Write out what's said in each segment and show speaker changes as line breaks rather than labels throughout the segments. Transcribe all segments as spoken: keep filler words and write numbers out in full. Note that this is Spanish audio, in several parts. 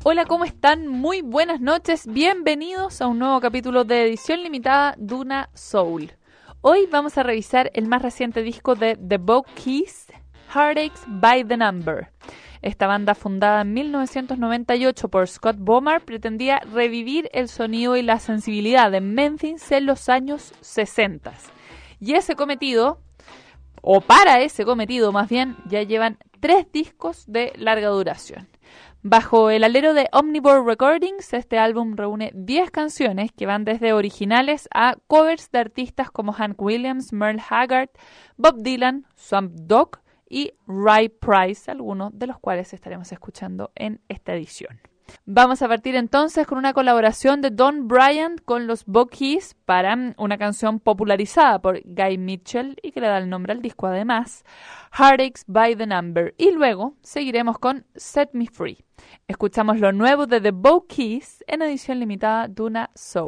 Hola, ¿cómo están? Muy buenas noches, bienvenidos a un nuevo capítulo de edición limitada Duna Soul. Hoy vamos a revisar el más reciente disco de The Bokeys, Heartaches by the Number. Esta banda, fundada en mil novecientos noventa y ocho por Scott Bomar, pretendía revivir el sonido y la sensibilidad de Memphis en los años sesenta. Y ese cometido, o para ese cometido más bien, ya llevan tres discos de larga duración. Bajo el alero de Omnivore Recordings, este álbum reúne diez canciones que van desde originales a covers de artistas como Hank Williams, Merle Haggard, Bob Dylan, Swamp Dogg y Ray Price, algunos de los cuales estaremos escuchando en esta edición. Vamos a partir entonces con una colaboración de Don Bryant con los Bokeys para una canción popularizada por Guy Mitchell y que le da el nombre al disco además, Heartaches by the Number. Y luego seguiremos con Set Me Free. Escuchamos lo nuevo de The Bokeys en edición limitada Duna Soul.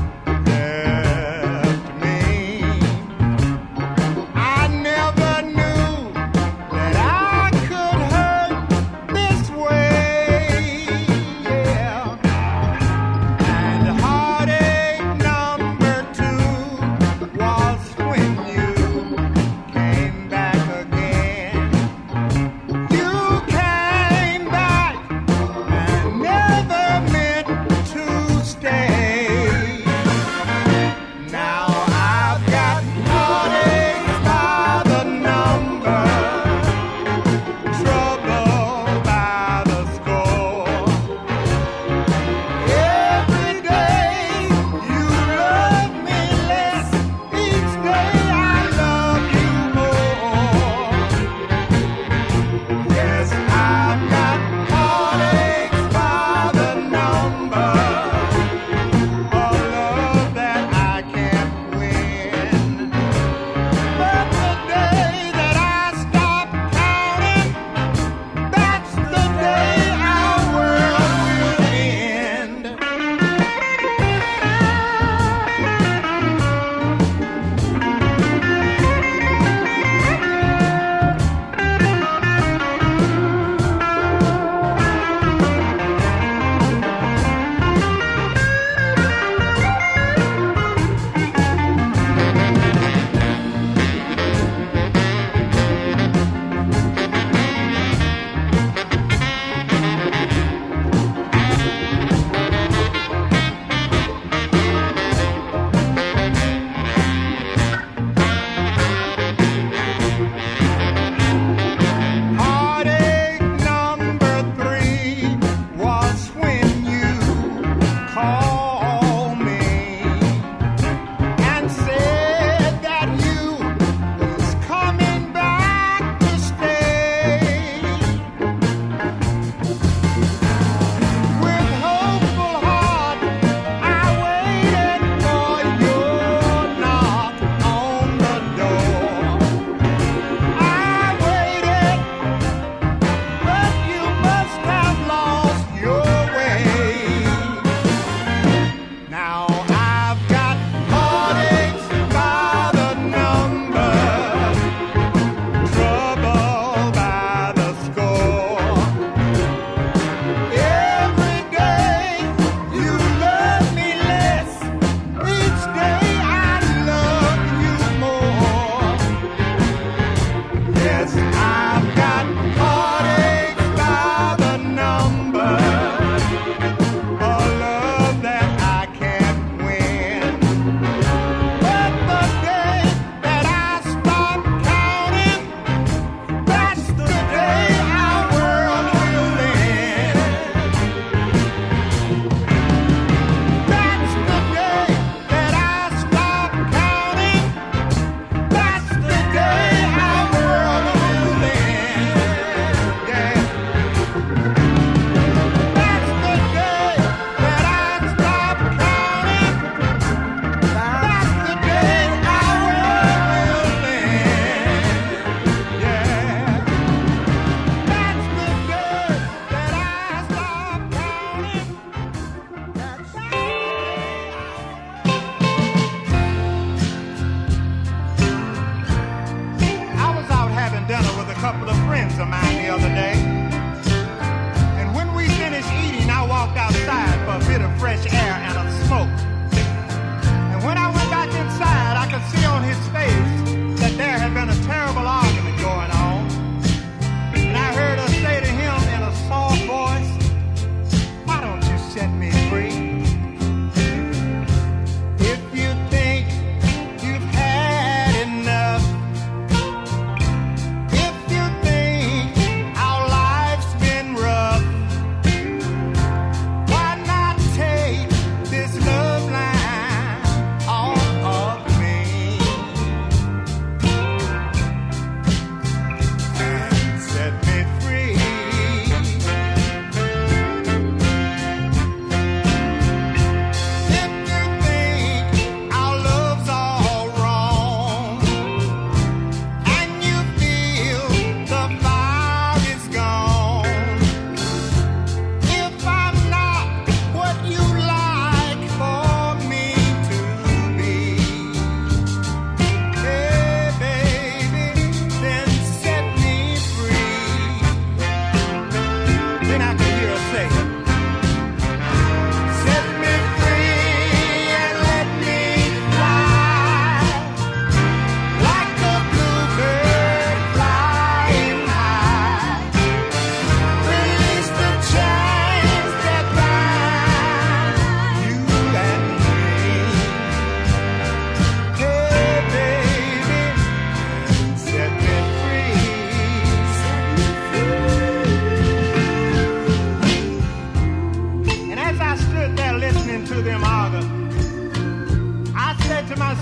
Never knew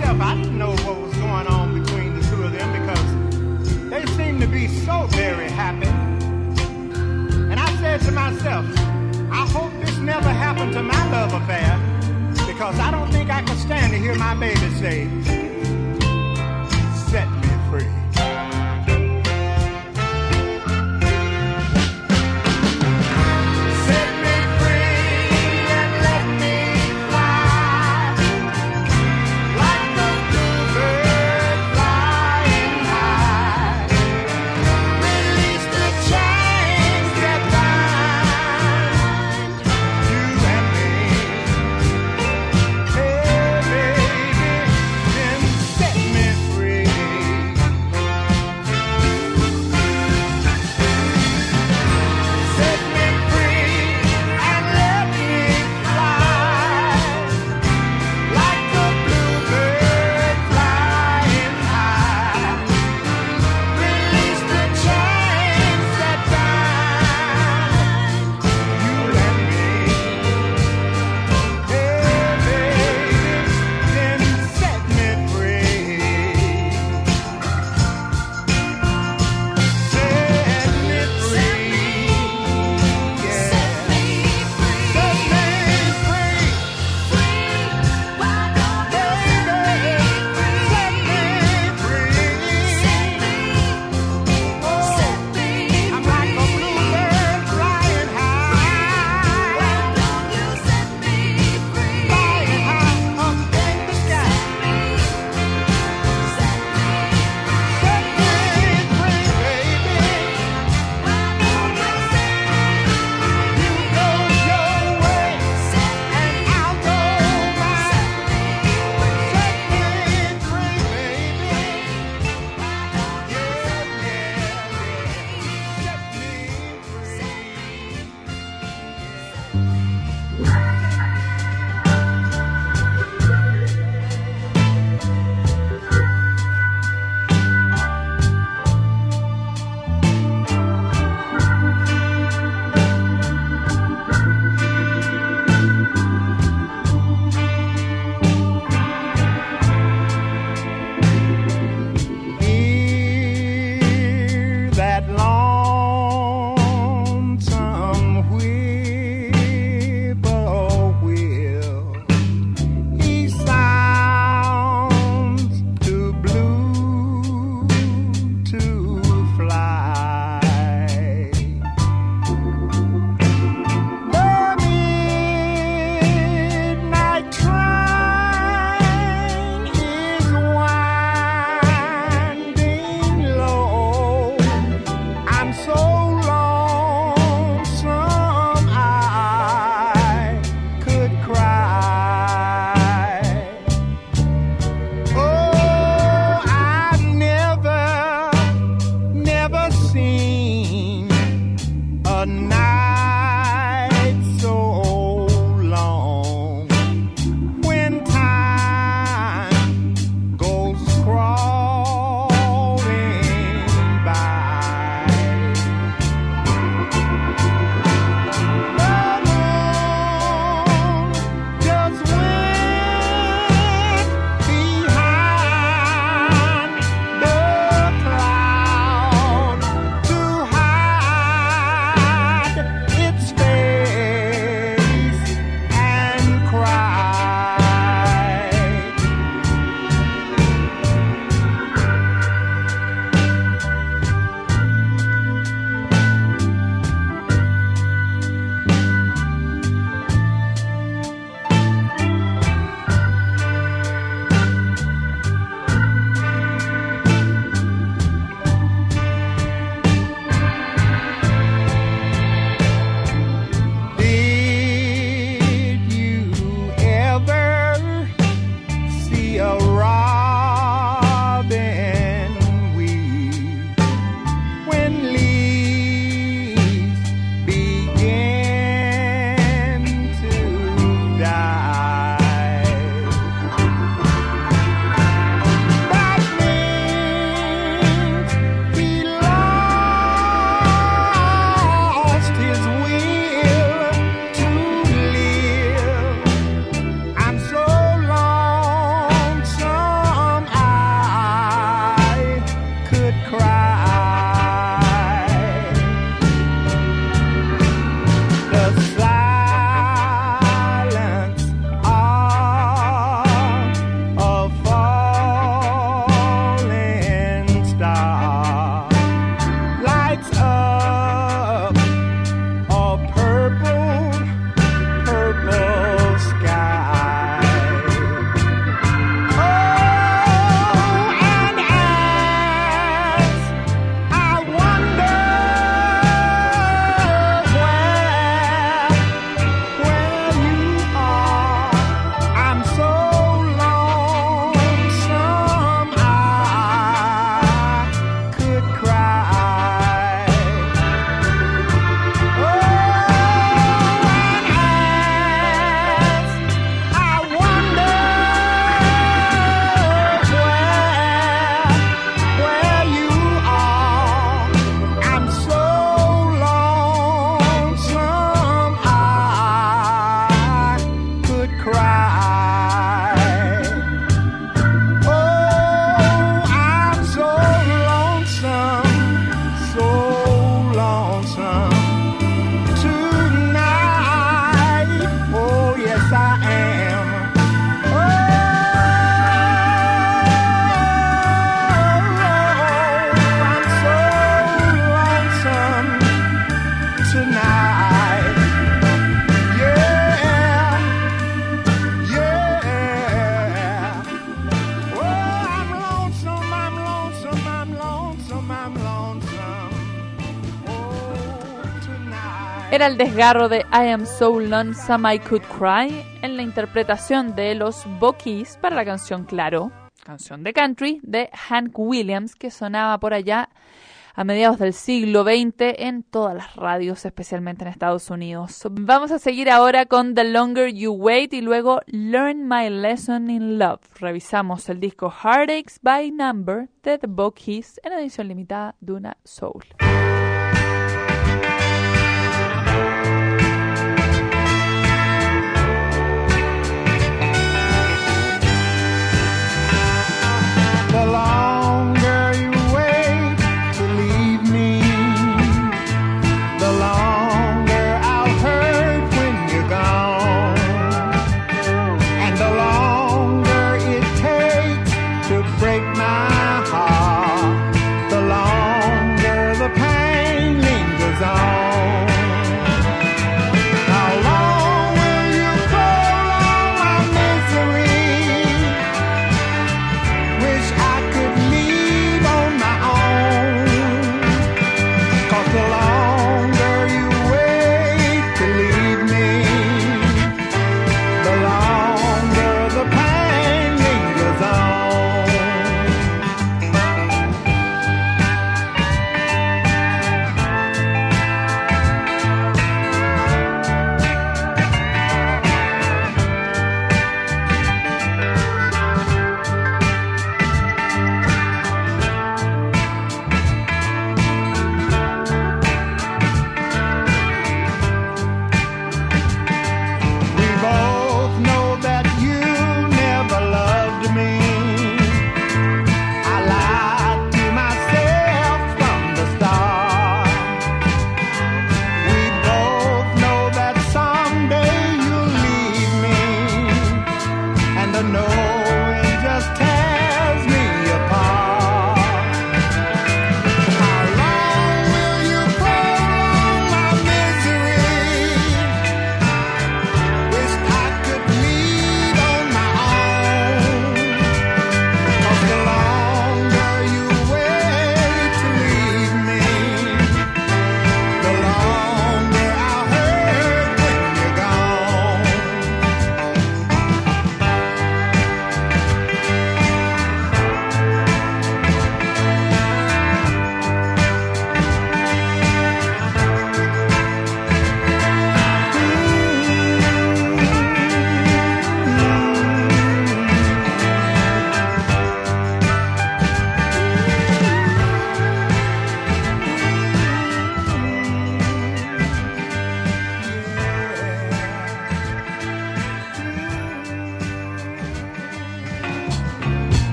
myself, I didn't know what was going on between the two of them because they seemed to be so very happy. And I said to myself, I hope this never happened to my love affair, because I don't think I could stand to hear my baby say, set me free. Then
Era el desgarro de I Am So Lonesome I Could Cry en la interpretación de los Buckies para la canción Claro, canción de country de Hank Williams, que sonaba por allá a mediados del siglo veinte en todas las radios, especialmente en Estados Unidos. Vamos a seguir ahora con The Longer You Wait y luego Learn My Lesson in Love. Revisamos el disco Heartaches by Number de The Buckies en edición limitada Duna Soul.
The longer you wait to leave me, the longer I'll hurt when you're gone. And the longer it takes to break my heart, the longer the pain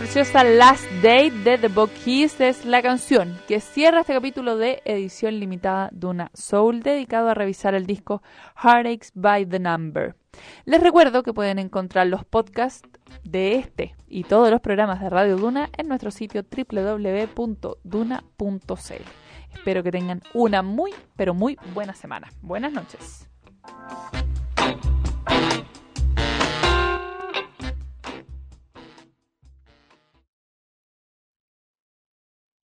preciosa Last Day de The Book Keys es la canción que cierra este capítulo de edición limitada Duna Soul, dedicado a revisar el disco Heartaches by the Number. Les recuerdo que pueden encontrar los podcasts de este y todos los programas de Radio Duna en nuestro sitio doble u doble u doble u punto duna punto c l. Espero que tengan una muy, pero muy buena semana. Buenas noches.